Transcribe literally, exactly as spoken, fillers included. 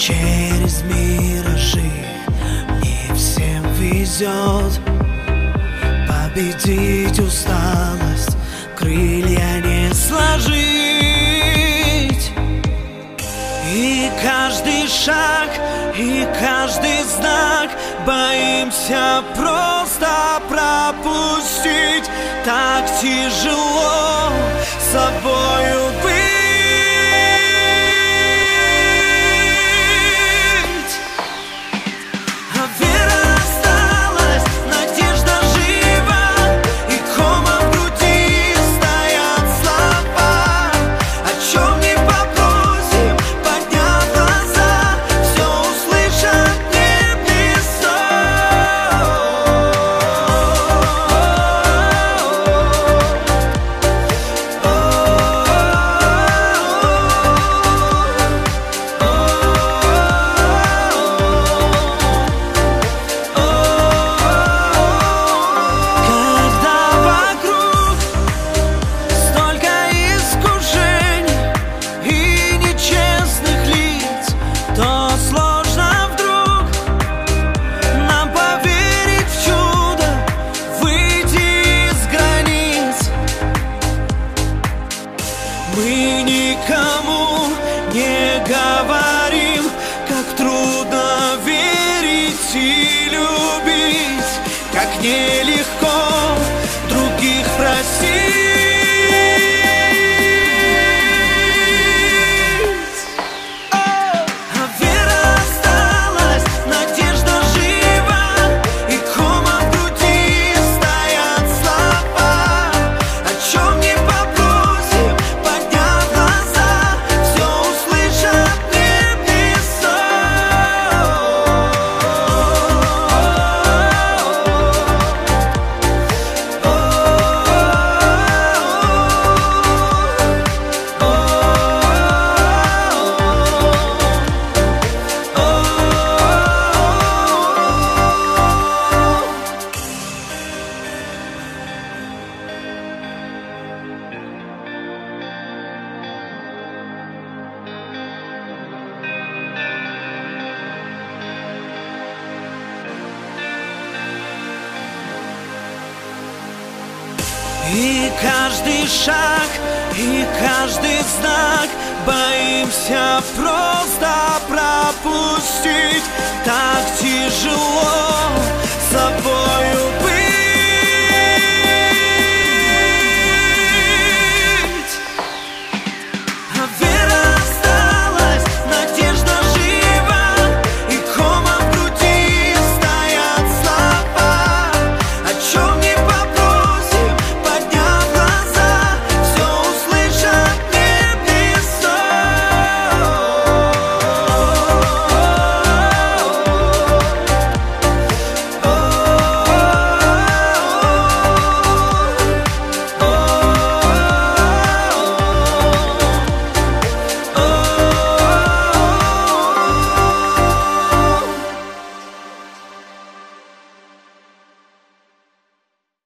через миражи. Не всем везет победить усталость, крылья не сложить. И каждый шаг, и каждый знак боимся просто пропустить. Так тяжело с собою быть. А вера осталась, надежда жива, и комом в груди стоят слова. О чем не попросим, подняв глаза, все услышат небеса. Когда вокруг столько искушений и нечестных лиц, то сложно вдруг нам поверить в чудо, выйти из границ. Мы никому не говорим, как трудно верить и любить, как нелегко других просить. А вера осталась, надежда жива, и комом в груди стоят слова. О чем не попросим, подняв глаза, все услышат небеса. И каждый шаг, и каждый знак боимся просто пропустить. Так тяжело с собою